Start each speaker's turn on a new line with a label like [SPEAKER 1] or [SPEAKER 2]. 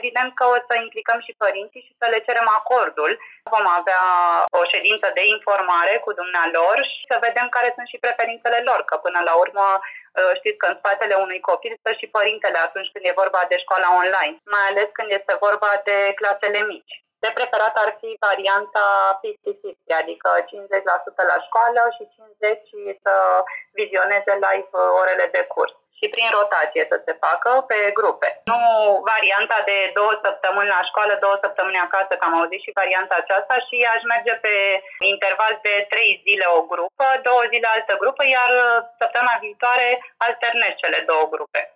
[SPEAKER 1] evident că o să implicăm și părinții și să le cerem acordul. Vom avea o ședință de informare cu dumnealor și să vedem care sunt și preferințele lor, că până la urmă știți că în spatele unui copil stă și părintele atunci când e vorba de școala online, mai ales când este vorba de clasele mici. De preferat ar fi varianta 50-50, adică 50% la școală și 50% să vizioneze live orele de curs. Și prin rotație să se facă pe grupe. Nu varianta de 2 săptămâni la școală, 2 săptămâni acasă, că am auzit și varianta aceasta, și aș merge pe interval de 3 zile o grupă, 2 zile altă grupă, iar săptămâna viitoare alternez cele 2 grupe.